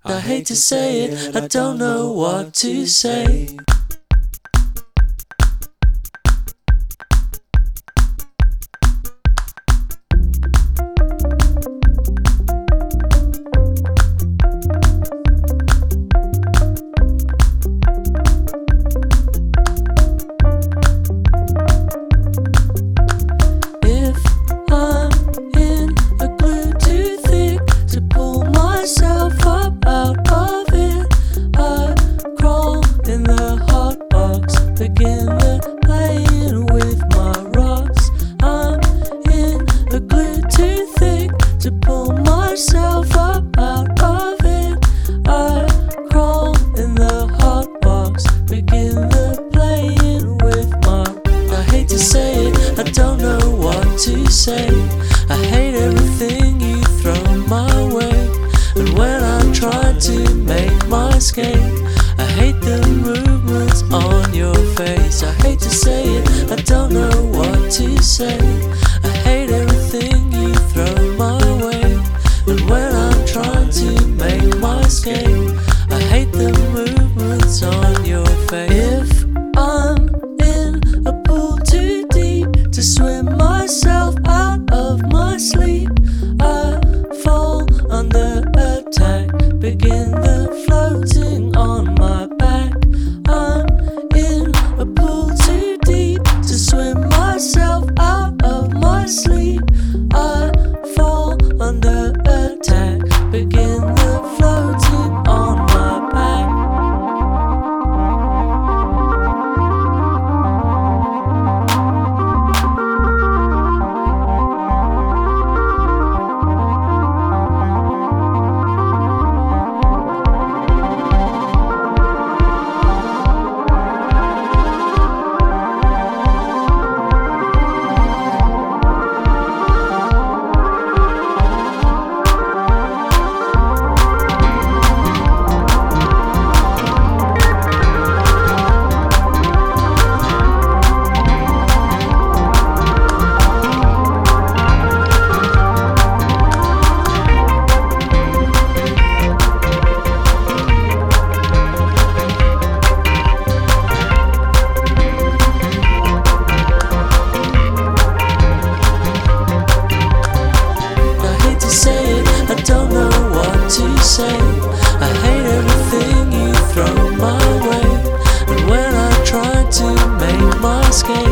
I hate to say it, I don't know what to say. Begin the playing with my rocks. I'm in a glue too thick to pull myself up out of it. I crawl in the hot box. Begin the playing with my. I hate to say it, I don't know what to say. I hate everything you throw my way, and when I'm trying to make my escape, I hate the movements on your face. I hate to say it, I don't know what to say. I hate everything you throw my way, and when I'm trying to make my escape, I hate the movements on your face. If I'm in a pool too deep to swim myself out of my sleep, I fall under attack. Begin the floating on my back. I'm in a pool too deep to swim myself out of my sleep. I fall under attack. Begin the floating on my back. I hate everything you throw my way, and when I try to make my escape,